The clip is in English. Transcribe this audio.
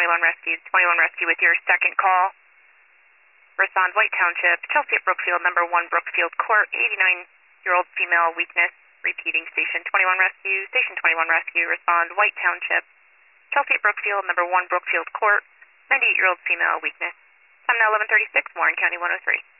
21 Rescue. 21 Rescue with your second call. Respond White Township, Chelsea at Brookfield, number 1 Brookfield Court, 89-year-old female weakness. Repeating Station 21 Rescue. Station 21 Rescue, respond White Township, Chelsea at Brookfield, number 1 Brookfield Court, 98-year-old female weakness. Time now 11:36, Warren County 103.